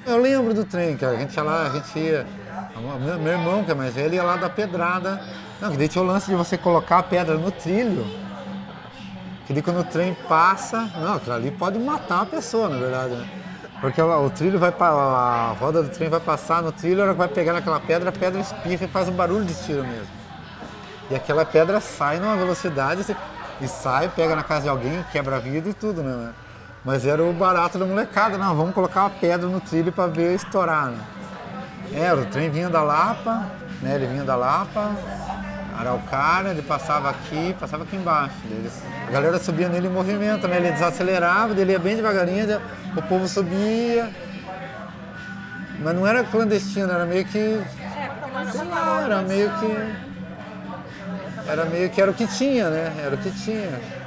Eu lembro do trem, cara. A gente ia lá, a gente ia. Meu irmão, que é mais velho, ia lá da pedrada. Não, que daí tinha o lance de você colocar a pedra no trilho. Que daí quando o trem passa. Não, aquilo ali pode matar a pessoa, na verdade, né? Porque o trilho vai para. A roda do trem vai passar no trilho, a hora que vai pegar naquela pedra, a pedra espirra e faz um barulho de tiro mesmo. E aquela pedra sai numa velocidade e sai, pega na casa de alguém, quebra a vida e tudo, né? Mas era o barato da molecada, não, vamos colocar uma pedra no trilho para ver estourar, né? O trem vinha da Lapa, né? Ele vinha da Lapa, Araucária, ele passava aqui embaixo. A galera subia nele em movimento, né? Ele desacelerava, ele ia bem devagarinho, o povo subia. Mas não era clandestino, era meio que... sei lá, era meio que era o que tinha, né? Era o que tinha.